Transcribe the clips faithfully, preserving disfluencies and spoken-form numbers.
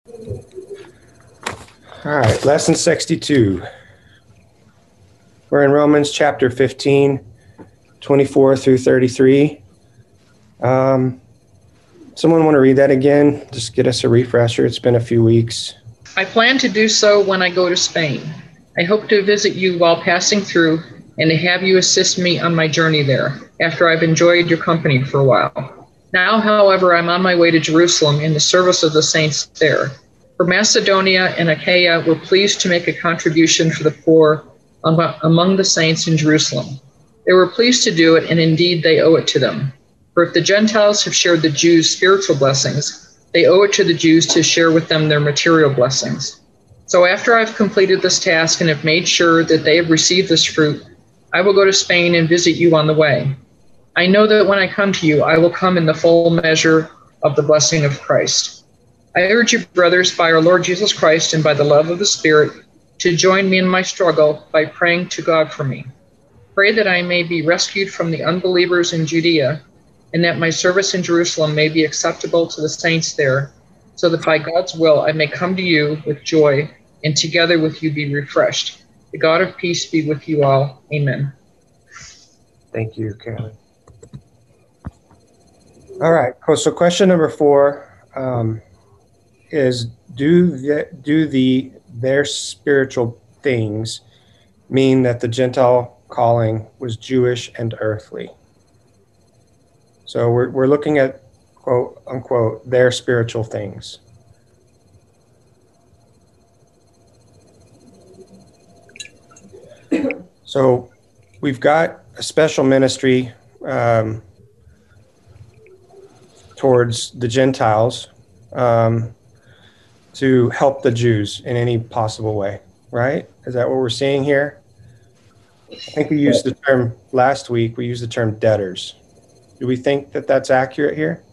All right, lesson sixty-two. We're in Romans chapter fifteen, twenty-four through thirty-three. Um, someone want to read that again? Just get us a refresher. It's been a few weeks. I plan to do so when I go to Spain. I hope to visit you while passing through and to have you assist me on my journey there after I've enjoyed your company for a while. Now, however, I'm on my way to Jerusalem in the service of the saints there. For Macedonia and Achaia were pleased to make a contribution for the poor among the saints in Jerusalem. They were pleased to do it, and indeed they owe it to them. For if the Gentiles have shared the Jews' spiritual blessings, they owe it to the Jews to share with them their material blessings. So after I've completed this task and have made sure that they have received this fruit, I will go to Spain and visit you on the way. I know that when I come to you, I will come in the full measure of the blessing of Christ. I urge you, brothers, by our Lord Jesus Christ and by the love of the Spirit, to join me in my struggle by praying to God for me. Pray that I may be rescued from the unbelievers in Judea, and that my service in Jerusalem may be acceptable to the saints there, so that by God's will I may come to you with joy, and together with you be refreshed. The God of peace be with you all. Amen. Thank you, Carolyn. All right, so question number four um, is, do the, do the their spiritual things mean that the Gentile calling was Jewish and earthly? So we're we're looking at, quote unquote, their spiritual things. So we've got a special ministry um, towards the Gentiles um, to help the Jews in any possible way, right? Is that what we're seeing here? I think we used the term last week, we used the term debtors. Do we think that that's accurate here?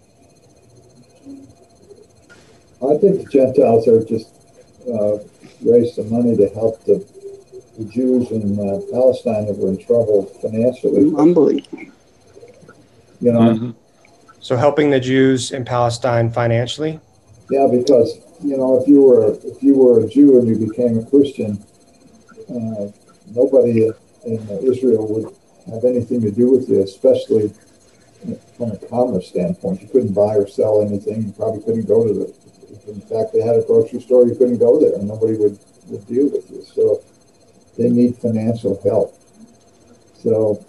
I think the Gentiles are just uh, raised some money to help the, the Jews in uh, Palestine that were in trouble financially. Unbelievable. You know. Mm-hmm. So helping the Jews in Palestine financially? Yeah, because you know, if you were if you were a Jew and you became a Christian, uh, nobody in Israel would have anything to do with you, especially from a commerce standpoint. You couldn't buy or sell anything. You probably couldn't go to the, if in fact they had a grocery store, you couldn't go there and nobody would, would deal with you. So they need financial help. So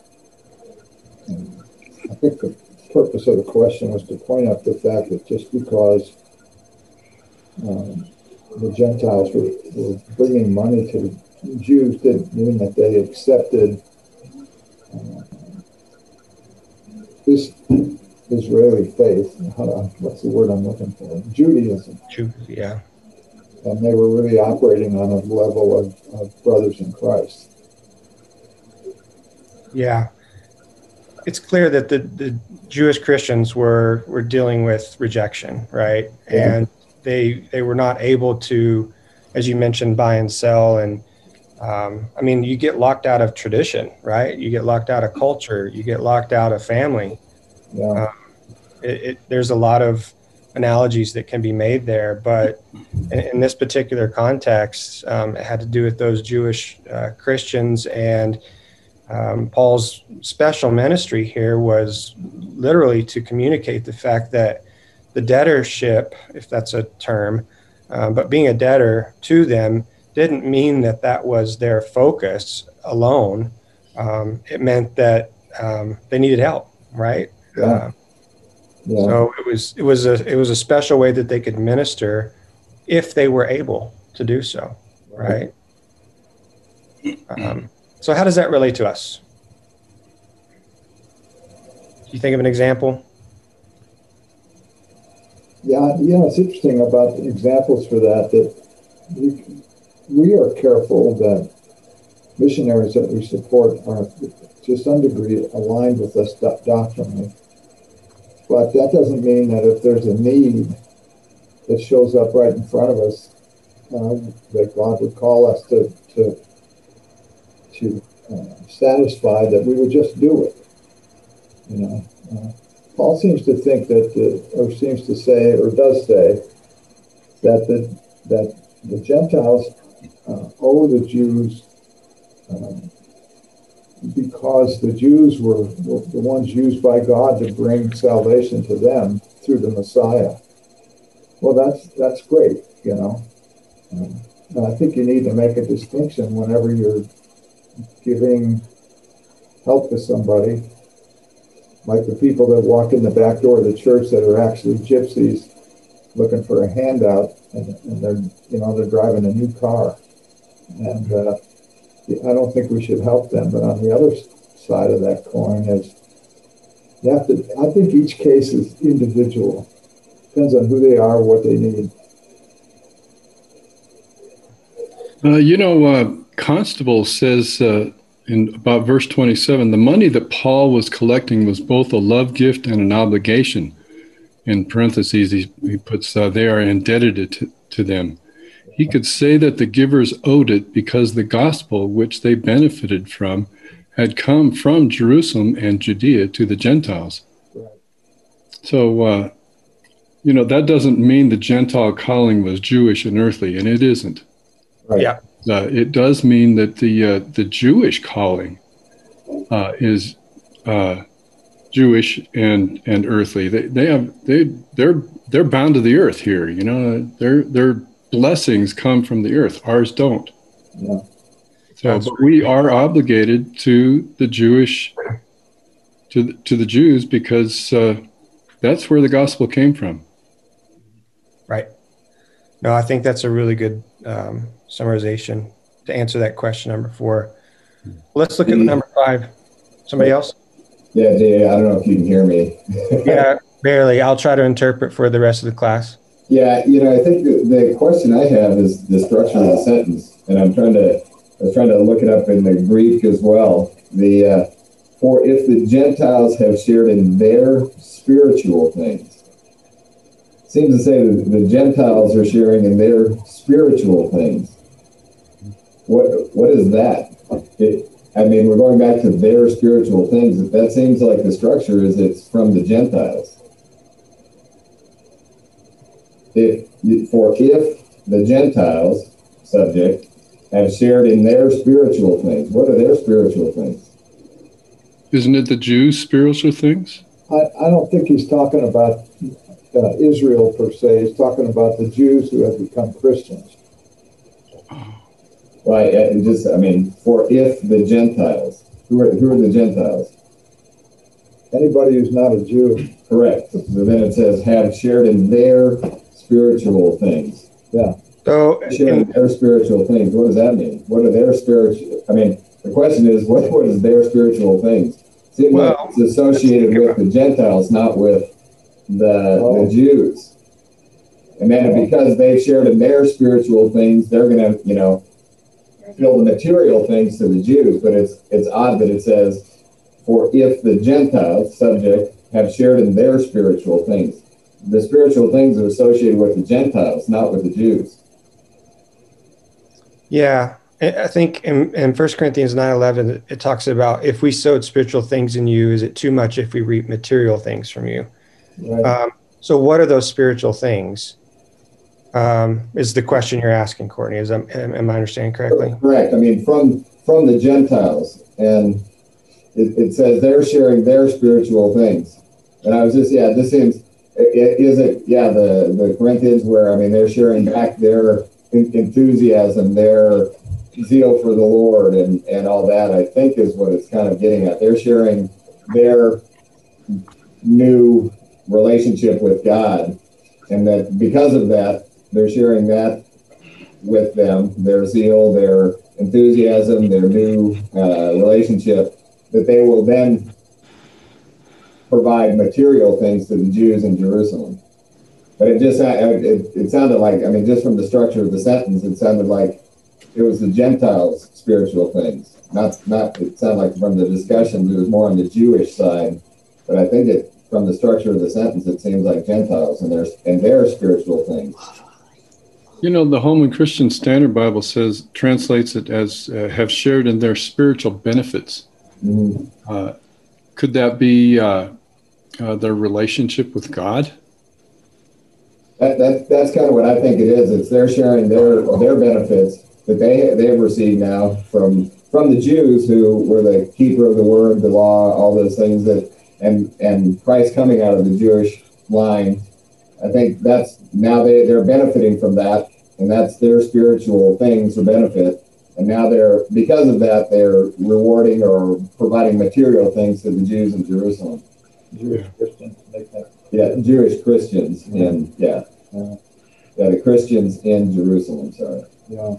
I think the purpose of the question was to point out the fact that just because um, the Gentiles were, were bringing money to the Jews didn't mean that they accepted uh, this Israeli faith. What's the word I'm looking for? Judaism. Jew, yeah. And they were really operating on a level of, of brothers in Christ. Yeah. It's clear that the, the Jewish Christians were, were dealing with rejection, right? Yeah. And they they were not able to, as you mentioned, buy and sell. And um, I mean, you get locked out of tradition, right? You get locked out of culture. You get locked out of family. Yeah. Um, it, it, there's a lot of analogies that can be made there, but in, in this particular context, um, it had to do with those Jewish uh, Christians. And um, Paul's special ministry here was literally to communicate the fact that the debtorship, if that's a term, um, but being a debtor to them didn't mean that that was their focus alone. Um, it meant that um, they needed help, right? Yeah. Uh, Yeah. So it was it was a it was a special way that they could minister if they were able to do so, right? Um, so how does that relate to us? Do you think of an example? Yeah, you know, it's interesting about the examples for that, that we, we are careful that missionaries that we support are to some degree aligned with us do- doctrinally. But that doesn't mean that if there's a need that shows up right in front of us, uh, that God would call us to to, to uh, satisfy, that we would just do it. You know, uh, Paul seems to think that, uh, or seems to say, or does say, that the that the Gentiles uh, owe the Jews um, because the Jews were, were the ones used by God to bring salvation to them through the Messiah. Well, that's that's great, you know. Um, and I think you need to make a distinction whenever you're giving help to somebody, like the people that walk in the back door of the church that are actually gypsies looking for a handout, and, and they're, you know, they're driving a new car. And uh, I don't think we should help them. But on the other side of that coin is, you have to, I think each case is individual. Depends on who they are, what they need. Uh, you know, uh, Constable says uh, in about verse twenty-seven, the money that Paul was collecting was both a love gift and an obligation. In parentheses, he, he puts, uh, they are indebted to, to them. He could say that the givers owed it because the gospel which they benefited from had come from Jerusalem and Judea to the Gentiles. Right. So, uh, you know, that doesn't mean the Gentile calling was Jewish and earthly, and it isn't. Right. Yeah. Uh, it does mean that the uh, the Jewish calling uh, is uh, Jewish and and earthly. They they have they they're they're bound to the earth here. You know, their their blessings come from the earth. Ours don't. Yeah. So, but we are obligated to the Jewish to the, to the Jews because uh, that's where the gospel came from. Right. No, I think that's a really good um, summarization to answer that question number four. Let's look at number five. Somebody else? Yeah, Jay, I don't know if you can hear me. Yeah, barely. I'll try to interpret for the rest of the class. Yeah, you know, I think the, the question I have is the structure of the sentence, and I'm trying to, I was trying to look it up in the Greek as well. The uh, for if the Gentiles have shared in their spiritual things, seems to say that the Gentiles are sharing in their spiritual things. What what is that? It, I mean, we're going back to their spiritual things. That seems like the structure is it's from the Gentiles. If for if the Gentiles, subject, have shared in their spiritual things, what are their spiritual things? Isn't it the Jews' spiritual things? I, I don't think he's talking about uh, Israel per se. He's talking about the Jews who have become Christians. Right, and just, I mean, for if the Gentiles, who are, who are the Gentiles? Anybody who's not a Jew. Correct. So then it says, have shared in their spiritual things. Yeah. So, Sharing in, their spiritual things, what does that mean? What are their spiritual, I mean, the question is, what what is their spiritual things? Seems Well, like it's associated with the Gentiles, not with the, Oh. the Jews. And then because they've shared in their spiritual things, they're going to, you know, feel the material things to the Jews, but it's it's odd that it says, for if the Gentiles, subject, have shared in their spiritual things. The spiritual things are associated with the Gentiles, not with the Jews. yeah, I I think in, in First Corinthians nine eleven, it talks about if we sowed spiritual things in you, is it too much if we reap material things from you? Right. Um, so what are those spiritual things? Um, is the question you're asking, Courtney? Is am, am I understanding correctly? Correct. I mean, from from the Gentiles, and it, it says they're sharing their spiritual things. And I was just, yeah, this seems, it, is it, yeah, the, the Corinthians where, I mean, they're sharing back their enthusiasm, their zeal for the Lord and, and all that, I think is what it's kind of getting at. They're sharing their new relationship with God. And that because of that, they're sharing that with them, their zeal, their enthusiasm, their new uh, relationship, that they will then provide material things to the Jews in Jerusalem. But it just, it, it sounded like, I mean, just from the structure of the sentence, it sounded like it was the Gentiles' spiritual things. Not, not. It sounded like from the discussion, it was more on the Jewish side. But I think it, from the structure of the sentence, it seems like Gentiles and their, and their spiritual things. You know, the Holman Christian Standard Bible says, translates it as uh, have shared in their spiritual benefits. Mm-hmm. Uh, could that be uh, uh, their relationship with God? that, that that's kind of what I think it is. It's they're sharing their their benefits that they they have received now from from the Jews who were the keeper of the word, the law, all those things that, and and Christ coming out of the Jewish line. I think that's now they they're benefiting from that, and that's their spiritual things or benefit. And now they're, because of that, they're rewarding or providing material things to the Jews in Jerusalem. Jewish Christians make that. Yeah, Jewish Christians in, yeah. Yeah. Yeah, the Christians in Jerusalem, sorry. Yeah.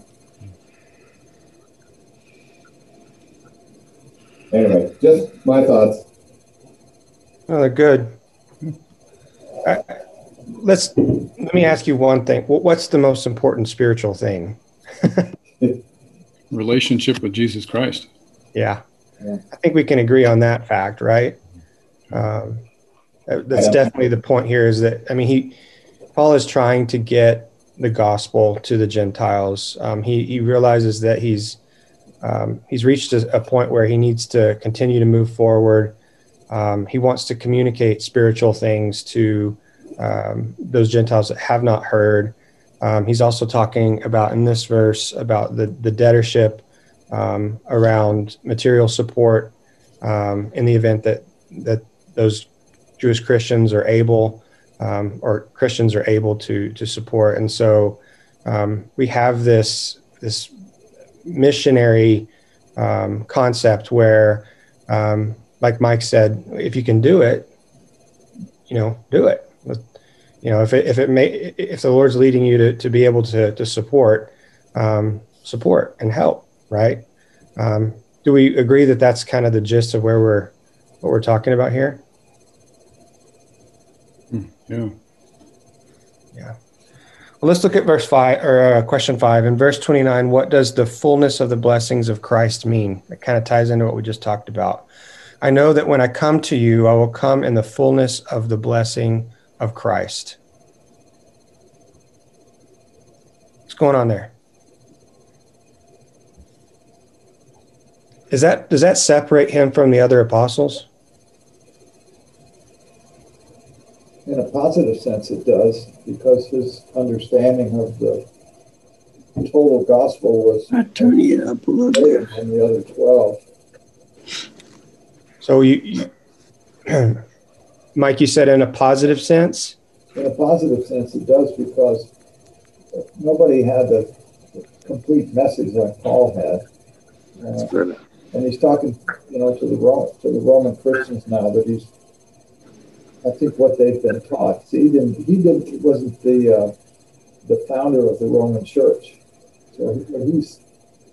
Anyway, just my thoughts. Oh, they're good. I, let's, let me ask you one thing. What's the most important spiritual thing? Relationship with Jesus Christ. Yeah. Yeah. I think we can agree on that fact, right? Um, that's definitely the point here is that, I mean, he, Paul is trying to get the gospel to the Gentiles. Um, he, he realizes that he's, um, he's reached a, a point where he needs to continue to move forward. Um, he wants to communicate spiritual things to um, those Gentiles that have not heard. Um, he's also talking about in this verse about the, the debtorship um, around material support um, in the event that that those Jewish Christians are able um, or Christians are able to to support. And so um, we have this this missionary um, concept where, um, like Mike said, if you can do it, you know, do it. You know, if it if it may if the Lord's leading you to, to be able to to support, um, support and help, right? Um, do we agree that that's kind of the gist of where we're what we're talking about here? Yeah. Yeah. Well, let's look at verse five or uh, question five. In verse twenty-nine, what does the fullness of the blessings of Christ mean? It kind of ties into what we just talked about. I know that when I come to you, I will come in the fullness of the blessing of Christ. What's going on there? Is that, does that separate him from the other apostles? In a positive sense, it does, because his understanding of the total gospel was I turn it up a little greater bit. than the other twelve. So you, you Mike, you said in a positive sense? In a positive sense, it does, because nobody had the complete message like Paul had. Uh, and he's talking, you know, to the Ro- to the Roman Christians now that he's, I think, what they've been taught. See, he didn't, he didn't, wasn't the uh, the founder of the Roman Church. So he, he's,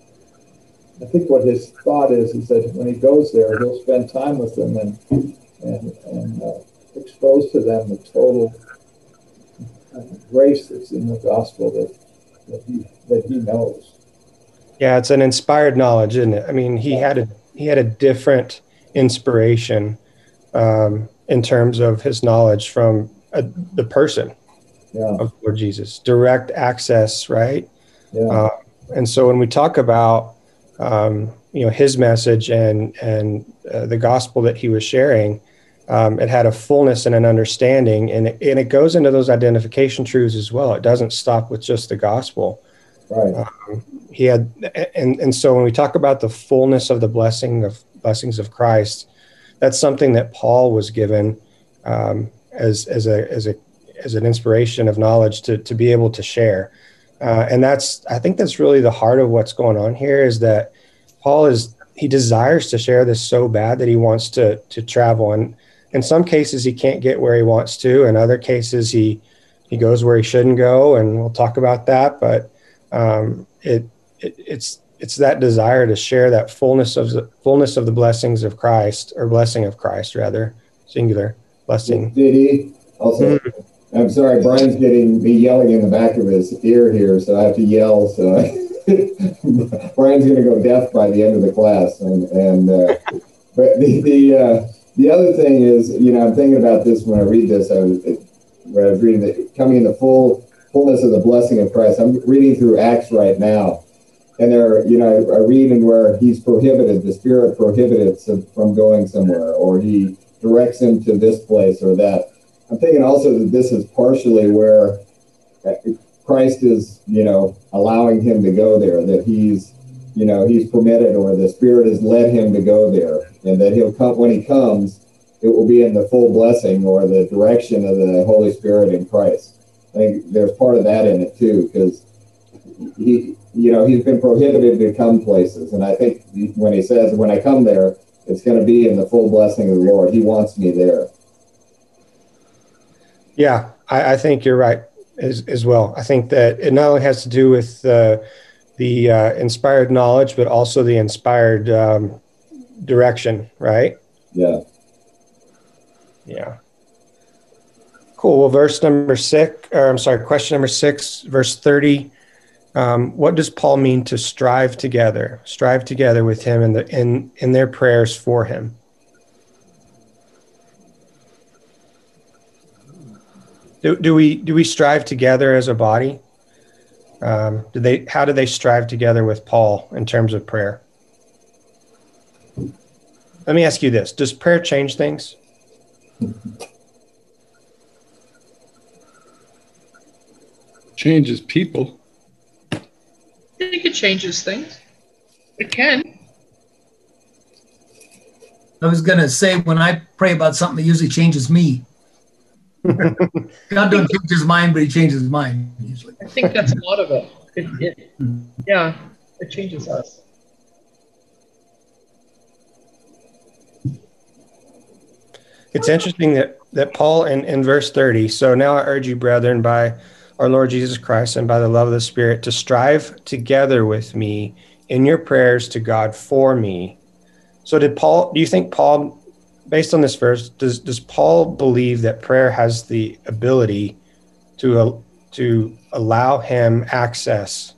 I think what his thought is, is that when he goes there, he'll spend time with them and and and uh, expose to them the total uh, grace that's in the gospel that that he that he knows. Yeah, it's an inspired knowledge, isn't it? I mean, he had a he had a different inspiration um, in terms of his knowledge from a, the person Yeah. of Lord Jesus, direct access, right? Yeah. Uh, and so when we talk about um, you know his message and and uh, the gospel that he was sharing, um, it had a fullness and an understanding, and it, and it goes into those identification truths as well. It doesn't stop with just the gospel. Right. Um, he had, and and so when we talk about the fullness of the blessing of blessings of Christ, that's something that Paul was given um, as as a as a as an inspiration of knowledge to to be able to share, uh, and that's I think that's really the heart of what's going on here is that Paul is he desires to share this so bad that he wants to to travel, and in some cases he can't get where he wants to, in other cases he he goes where he shouldn't go, and we'll talk about that, but. Um, it, it it's it's that desire to share that fullness of the fullness of the blessings of Christ, or blessing of Christ rather, singular blessing. Did he also? Mm-hmm. I'm sorry, Brian's getting me yelling in the back of his ear here, so I have to yell. So I, Brian's going to go deaf by the end of the class, and and uh, but the the uh, the other thing is, you know, I'm thinking about this when I read this. I was when I was reading that coming in the full. fullness of the blessing of Christ. I'm reading through Acts right now, and there, you know, I read in where he's prohibited, the Spirit prohibited from going somewhere, or he directs him to this place or that. I'm thinking also that this is partially where Christ is, you know, allowing him to go there, that he's, you know, he's permitted, or the Spirit has led him to go there, and that he'll come, when he comes, it will be in the full blessing or the direction of the Holy Spirit in Christ. I think there's part of that in it too, because he, you know, he's been prohibited to come places. And I think when he says, when I come there, it's going to be in the full blessing of the Lord. He wants me there. Yeah, I, I think you're right as, as well. I think that it not only has to do with uh, the uh, inspired knowledge, but also the inspired um, direction, right? Yeah. Yeah. Cool. Well, verse number six, or I'm sorry, question number six, verse thirty. Um, what does Paul mean to strive together? Strive together with him in the in in their prayers for him. Do, do we do we strive together as a body? Um, do they? How do they strive together with Paul in terms of prayer? Let me ask you this: does prayer change things? Changes people. I think it changes things. It can. I was going to say, when I pray about something, it usually changes me. God don't change his mind, but he changes his mind usually. I think that's a lot of it. It, it yeah, it changes us. It's interesting that, that Paul in, in verse thirty, so now I urge you, brethren, by our Lord Jesus Christ and by the love of the Spirit, to strive together with me in your prayers to God for me. So did Paul, do you think Paul, based on this verse, does, does Paul believe that prayer has the ability to, uh, to allow him access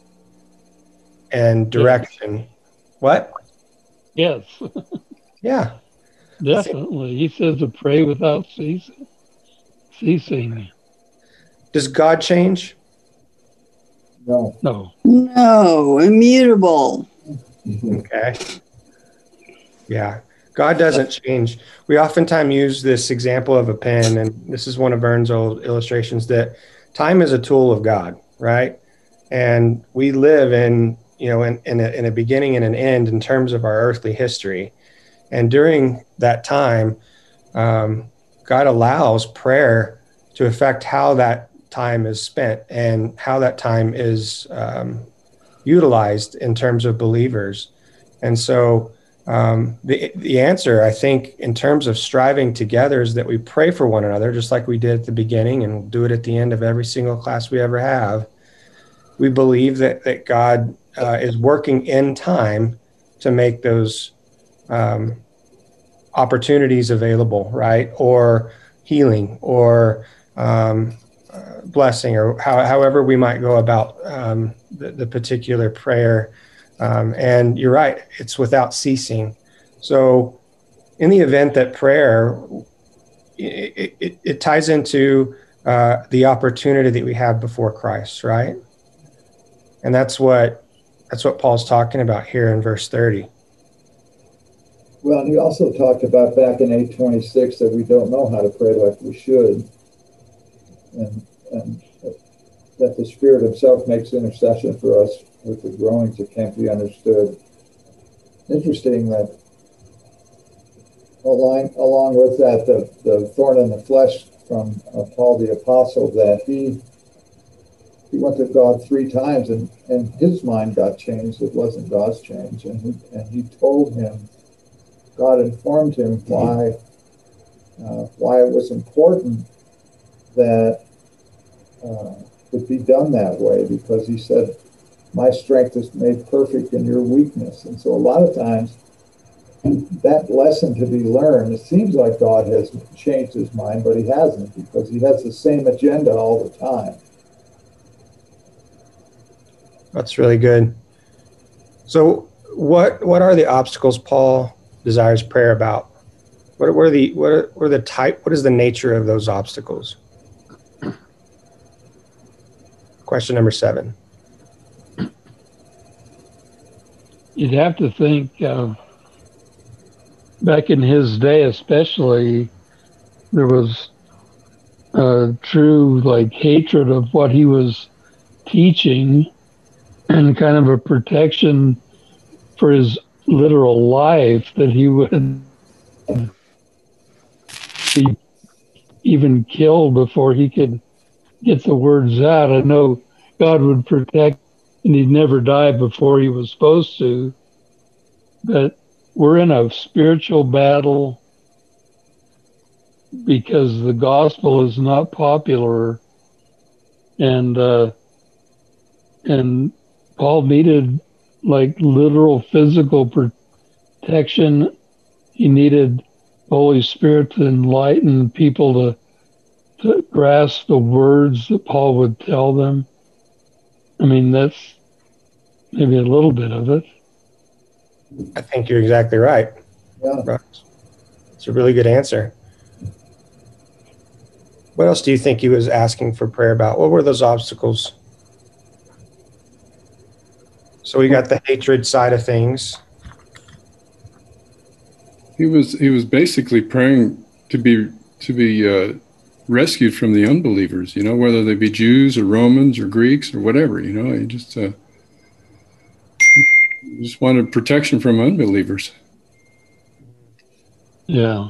and direction? Yes. What? Yes. Yeah. Definitely. He says to pray without ceasing. ceasing. Does God change? No. No. No, immutable. Okay. Yeah. God doesn't change. We oftentimes use this example of a pen, and this is one of Vern's old illustrations, that time is a tool of God, right? And we live in, you know, in, in, a, in a beginning and an end in terms of our earthly history. And during that time, um, God allows prayer to affect how that time is spent and how that time is um, utilized in terms of believers. And so um, the the answer, I think, in terms of striving together is that we pray for one another, just like we did at the beginning, and we'll do it at the end of every single class we ever have. We believe that, that God uh, is working in time to make those um, opportunities available, right? Or healing, or um, uh, blessing, or how, however we might go about um, the, the particular prayer. Um, and you're right, it's without ceasing. So in the event that prayer, it, it, it ties into uh, the opportunity that we have before Christ, right? And that's what that's what Paul's talking about here in verse thirty. Well, and he also talked about back in eight twenty-six that we don't know how to pray like we should, and, and that the Spirit himself makes intercession for us with the groanings that can't be understood. Interesting that along, along with that, the, the thorn in the flesh from uh, Paul the Apostle, that he he went to God three times and, and his mind got changed. It wasn't God's change. And he, and he told him, God informed him why uh, why it was important that uh, it be done that way, because he said, my strength is made perfect in your weakness. And so a lot of times that lesson to be learned, it seems like God has changed his mind, but he hasn't, because he has the same agenda all the time. That's really good. So what what are the obstacles Paul desires prayer about? What, what are the what are, what are the type? What is the nature of those obstacles? Question number seven. You'd have to think uh, back in his day, especially, there was uh, true like hatred of what he was teaching, and kind of a protection for his literal life, that he would be even killed before he could get the words out. I know God would protect and he'd never die before he was supposed to, but we're in a spiritual battle because the gospel is not popular, and uh, and Paul needed like literal physical protection. He needed the Holy Spirit to enlighten people to to grasp the words that Paul would tell them. I mean, that's maybe a little bit of it. I think you're exactly right. Yeah. It's a really good answer. What else do you think he was asking for prayer about? What were those obstacles? So we got the hatred side of things. He was he was basically praying to be to be uh, rescued from the unbelievers. You know, whether they be Jews or Romans or Greeks or whatever. You know, he just uh, he just wanted protection from unbelievers. Yeah.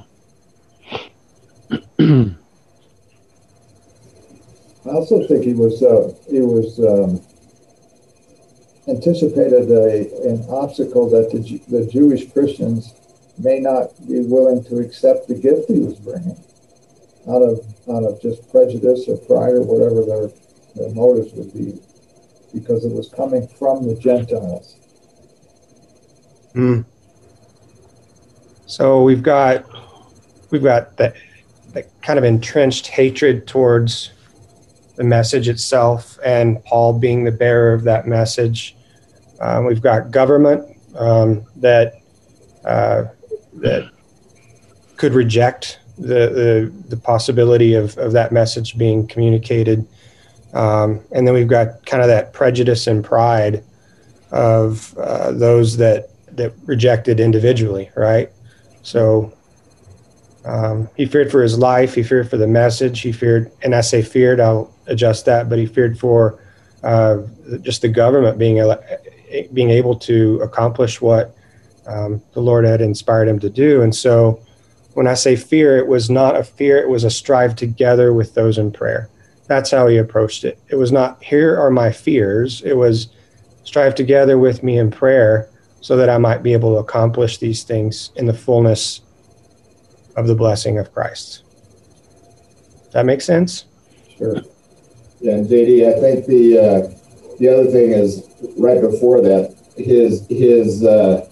I also think he was uh, he was um, anticipated a an obstacle that the the Jewish Christians may not be willing to accept the gift he was bringing, out of out of just prejudice or pride or whatever their their motives would be, because it was coming from the Gentiles. Hmm. So we've got we've got that that kind of entrenched hatred towards the message itself, and Paul being the bearer of that message. Um, we've got government um, that uh, that could reject the the, the possibility of, of that message being communicated. Um, and then we've got kind of that prejudice and pride of uh, those that, that rejected individually, right? So um, he feared for his life, he feared for the message, he feared, and I say feared, I'll adjust that, but he feared for uh, just the government being being able to accomplish what um, the Lord had inspired him to do. And so when I say fear, it was not a fear, it was a strive together with those in prayer. That's how he approached it. It was not, here are my fears. It was strive together with me in prayer so that I might be able to accomplish these things in the fullness of the blessing of Christ. That makes sense? Sure. Yeah, and J D, I think the uh, the other thing is right before that, his his uh,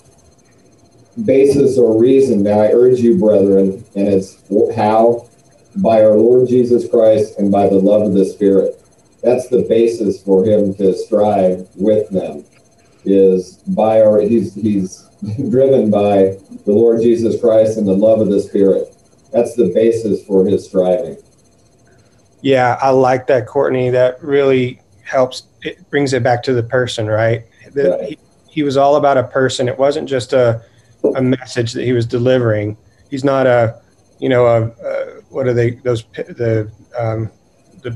basis or reason. Now I urge you, brethren, and it's how by our Lord Jesus Christ and by the love of the Spirit. That's the basis for him to strive with them. Is by our he's he's driven by the Lord Jesus Christ and the love of the Spirit. That's the basis for his striving. Yeah, I like that, Courtney. That really helps. It brings it back to the person, right? The, Right. He, he was all about a person. It wasn't just a, a message that he was delivering. He's not a, you know, a, a what are they? Those the um, the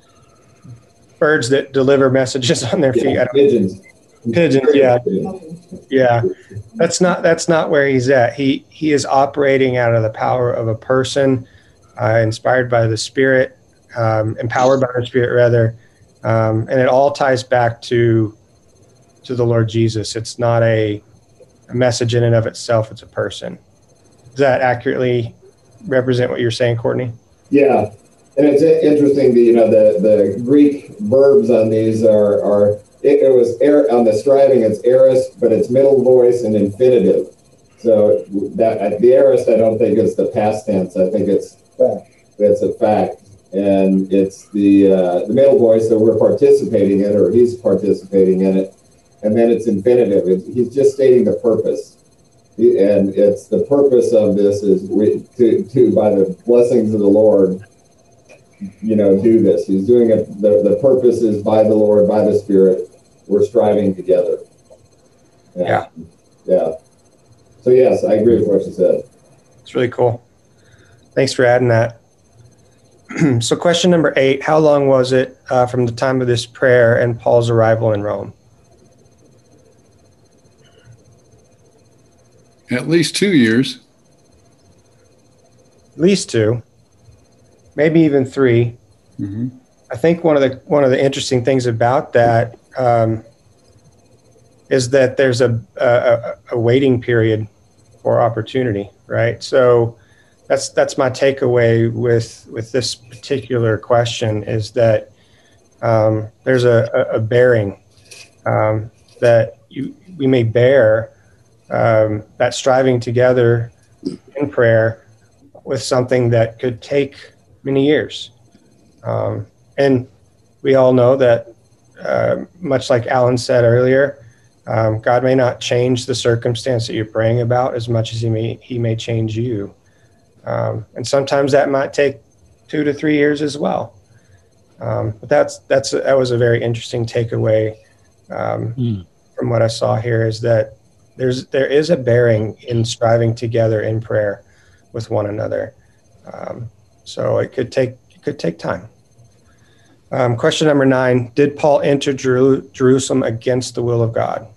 birds that deliver messages on their feet. Yeah, I don't, pigeons. Pigeons, yeah, yeah. That's not that's not where he's at. He he is operating out of the power of a person, uh, inspired by the Spirit, um, empowered by the Spirit rather, um, and it all ties back to to the Lord Jesus. It's not a, a message in and of itself. It's a person. Does that accurately represent what you're saying, Courtney? Yeah, and it's interesting. The you know the the Greek verbs on these are are. It, it was air on the striving. It's aorist, but it's middle voice and infinitive. So that the aorist, I don't think is the past tense. I think it's fact. It's a fact, and it's the uh, the middle voice that we're participating in, or he's participating in it, and then it's infinitive. It, he's just stating the purpose, he, and it's the purpose of this is we, to to by the blessings of the Lord. You know, do this. He's doing it. The, the purpose is by the Lord, by the Spirit. We're striving together. Yeah. Yeah. So, yes, I agree with what you said. It's really cool. Thanks for adding that. So question number eight, how long was it uh, from the time of this prayer and Paul's arrival in Rome? At least two years. At least two, maybe even three. Mm-hmm. I think one of the one of the interesting things about that um, is that there's a, a a waiting period for opportunity, right? So that's that's my takeaway with with this particular question is that um, there's a, a bearing um, that you we may bear um, that striving together in prayer with something that could take many years. Um, and we all know that, uh, much like Alan said earlier, um, God may not change the circumstance that you're praying about as much as he may, he may change you. Um, and sometimes that might take two to three years as well. Um, but that's, that's, that was a very interesting takeaway um, mm. from what I saw here is that there's, there is a bearing in striving together in prayer with one another. Um, so it could take, it could take time. Um, question number nine, did Paul enter Jeru- Jerusalem against the will of God?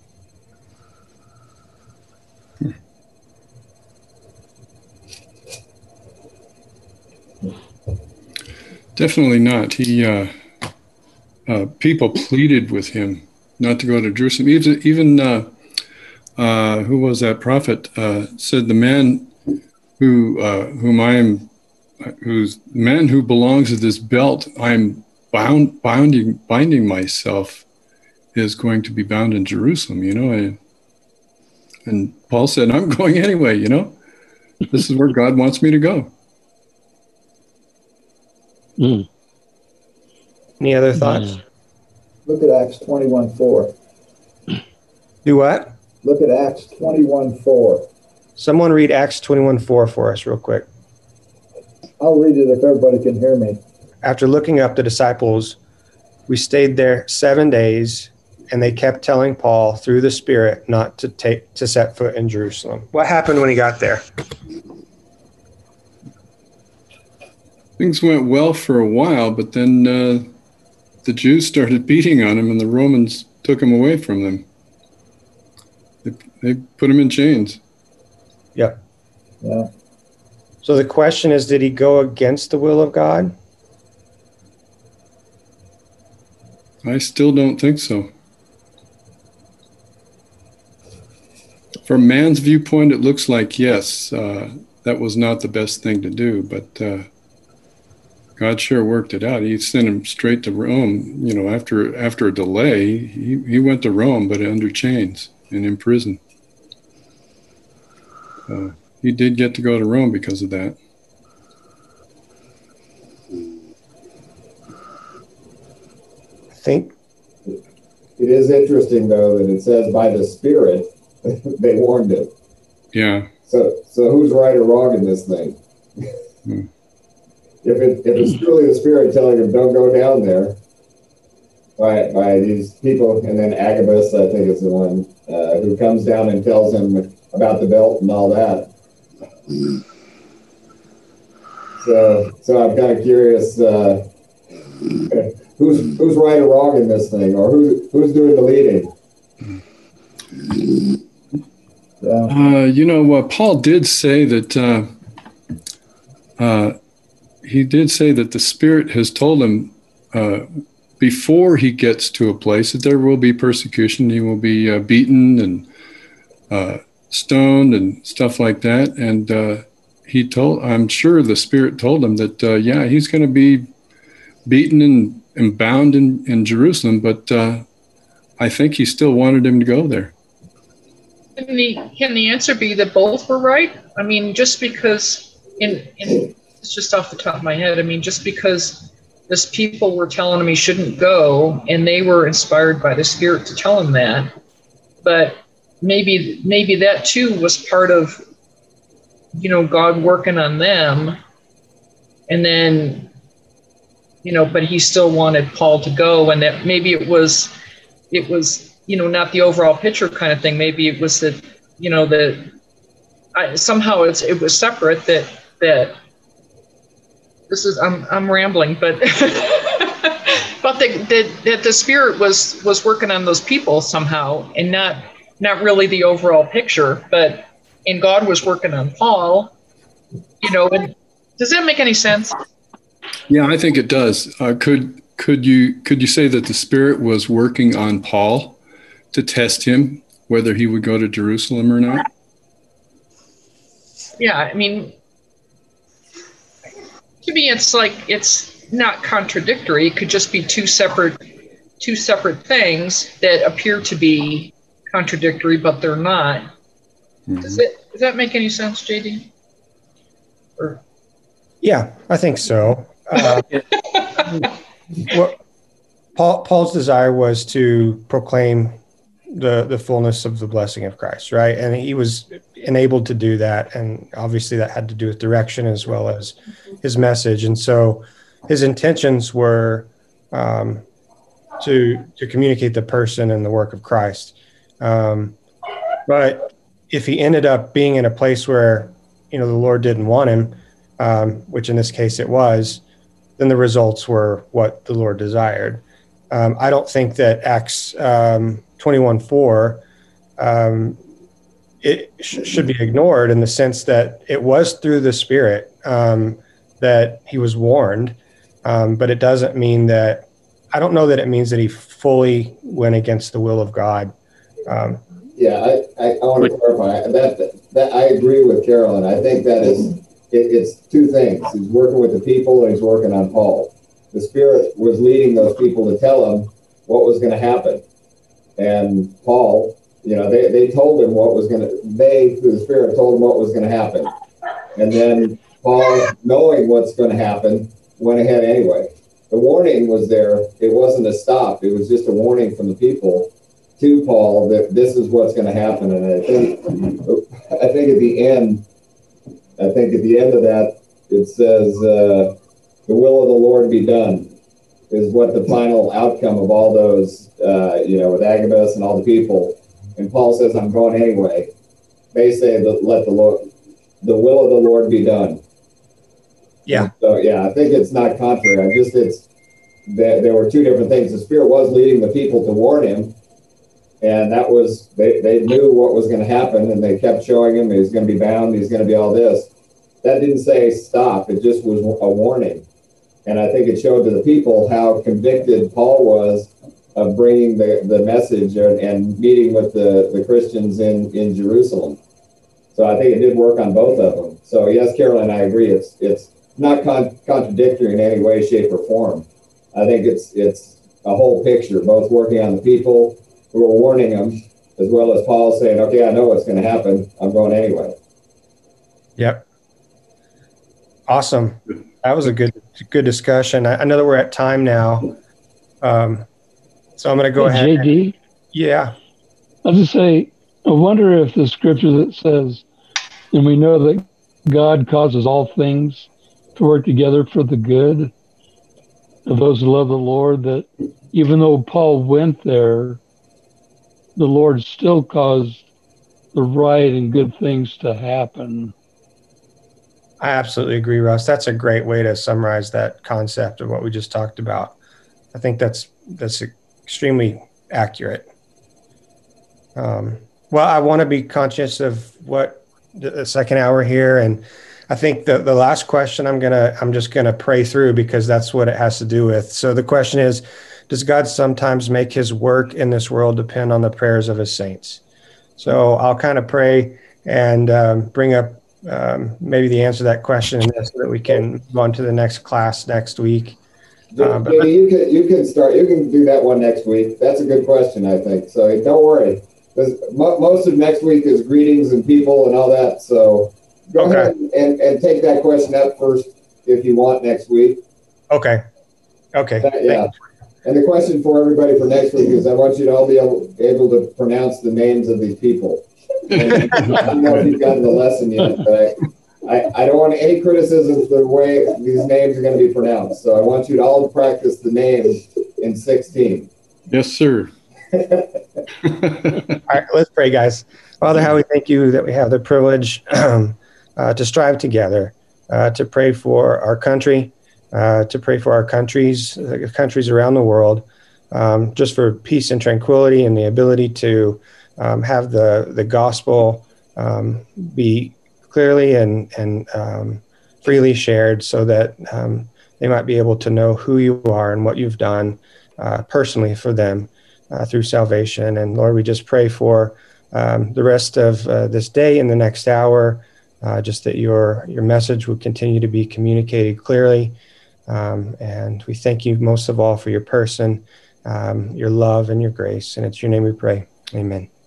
Definitely not. He, uh, uh, people pleaded with him not to go to Jerusalem. Even, even uh, uh, who was that prophet, uh, said the man who, uh, whom I am, who's the man who belongs to this belt, I'm bound, bounding, binding myself is going to be bound in Jerusalem, you know. And, and Paul said, I'm going anyway, you know. This is where God wants me to go. Mm. Any other thoughts? Mm. Look at Acts twenty-one four. Do what? Look at Acts twenty-one four. Someone read Acts twenty-one four for us real quick. I'll read it if everybody can hear me. After looking up the disciples, we stayed there seven days, and they kept telling Paul through the Spirit not to take to set foot in Jerusalem. What happened when he got there? Things went well for a while, but then uh, the Jews started beating on him, and the Romans took him away from them. They, they put him in chains. Yep. Yeah. So the question is, did he go against the will of God? I still don't think so. From man's viewpoint, it looks like, yes, uh, that was not the best thing to do, but uh, God sure worked it out. He sent him straight to Rome. You know, after after a delay, he, he went to Rome, but under chains and in prison. Uh, he did get to go to Rome because of that. I think it is interesting, though, that it says by the Spirit they warned him. Yeah. So, so who's right or wrong in this thing? Hmm. If it if it's truly the Spirit telling him don't go down there by by these people, and then Agabus, I think is the one uh, who comes down and tells him about the belt and all that. So so I'm kind of curious uh, who's who's right or wrong in this thing, or who's who's doing the leading. Yeah. Uh, you know, uh, Paul did say that. Uh, uh, He did say that the Spirit has told him uh, before he gets to a place that there will be persecution. He will be uh, beaten and uh, stoned and stuff like that. And uh, he told, I'm sure the Spirit told him that, uh, yeah, he's going to be beaten and, and bound in, in Jerusalem. But uh, I think he still wanted him to go there. Can the, can the answer be that both were right? I mean, just because in in it's just off the top of my head. I mean, just because this people were telling him he shouldn't go, and they were inspired by the Spirit to tell him that, but maybe maybe that too was part of, you know, God working on them, and then, you know, but he still wanted Paul to go, and that maybe it was, it was, you know, not the overall picture kind of thing. Maybe it was that, you know, that I, somehow it's it was separate that that. this is I'm I'm rambling, but but the, the, that the Spirit was was working on those people somehow, and not not really the overall picture, but and God was working on Paul. You know, and does that make any sense? Yeah, I think it does. Uh, could could you could you say that the Spirit was working on Paul to test him whether he would go to Jerusalem or not? Yeah, I mean, to me, it's like it's not contradictory. It could just be two separate two separate things that appear to be contradictory, but they're not. Mm-hmm. Does it does that make any sense, J D? Or yeah, I think so. Uh, what Paul Paul's desire was to proclaim the the fullness of the blessing of Christ, right? And he was enabled to do that, and obviously that had to do with direction as well as his message. And so his intentions were um, to to communicate the person and the work of Christ. Um, but if he ended up being in a place where, you know, the Lord didn't want him, um, which in this case it was, then the results were what the Lord desired. Um, I don't think that Acts um, twenty-one four um, it sh- should be ignored in the sense that it was through the Spirit um, that he was warned, um, but it doesn't mean that, I don't know that it means that he fully went against the will of God. Um, yeah, I, I, I want to clarify that, that, that I agree with Carolyn. I think that is, it, it's two things. He's working with the people and he's working on Paul. The Spirit was leading those people to tell him what was going to happen. And Paul, you know, they, they told him what was going to, they, through the Spirit, told him what was going to happen. And then Paul, knowing what's going to happen, went ahead anyway. The warning was there. It wasn't a stop. It was just a warning from the people to Paul that this is what's going to happen. And I think, I think at the end, I think at the end of that, it says, uh, the will of the Lord be done, is what the final outcome of all those, uh, you know, with Agabus and all the people. And Paul says, I'm going anyway. They say, that let the Lord, the will of the Lord be done. Yeah. And so, yeah, I think it's not contrary. I just, it's, that there were two different things. The Spirit was leading the people to warn him. And that was, they, they knew what was going to happen, and they kept showing him he's going to be bound, he's going to be all this. That didn't say stop. It just was a warning. And I think it showed to the people how convicted Paul was of bringing the, the message and, and meeting with the, the Christians in, in Jerusalem. So I think it did work on both of them. So yes, Carolyn, I agree. It's it's not con- contradictory in any way, shape, or form. I think it's it's a whole picture, both working on the people who are warning them, as well as Paul saying, okay, I know what's going to happen. I'm going anyway. Yep. Awesome. That was a good good discussion. I, I know that we're at time now. Um, so I'm going to go hey, ahead. J D? And, yeah. I'll just say, I wonder if the scripture that says, and we know that God causes all things to work together for the good of those who love the Lord, that even though Paul went there, the Lord still caused the right and good things to happen. I absolutely agree, Russ. That's a great way to summarize that concept of what we just talked about. I think that's that's extremely accurate. Um, well, I want to be conscious of what the second hour here, and I think the the last question I'm gonna I'm just gonna pray through because that's what it has to do with. So the question is, does God sometimes make his work in this world depend on the prayers of his saints? So I'll kind of pray and um, bring up um, maybe the answer to that question so that we can move on to the next class next week. Uh, but you can you can start. You can do that one next week. That's a good question, I think. So don't worry, because mo- most of next week is greetings and people and all that. So go okay. ahead and, and take that question up first if you want next week. Okay. Okay. That, yeah. And the question for everybody for next week is, I want you to all be able, able to pronounce the names of these people. And I don't know if you've gotten the lesson yet, but I, I, I don't want any criticism of the way these names are going to be pronounced. So I want you to all practice the names in sixteen. Yes, sir. All right, let's pray, guys. Father, how we thank you that we have the privilege um, uh, to strive together, uh, to pray for our country, uh, to pray for our countries, the countries around the world, um, just for peace and tranquility and the ability to um, have the, the gospel um, be clearly and, and um, freely shared, so that um, they might be able to know who you are and what you've done uh, personally for them uh, through salvation. And Lord, we just pray for um, the rest of uh, this day and the next hour, uh, just that your your message would continue to be communicated clearly. Um, and we thank you most of all for your person, um, your love, and your grace. And it's your name we pray. Amen.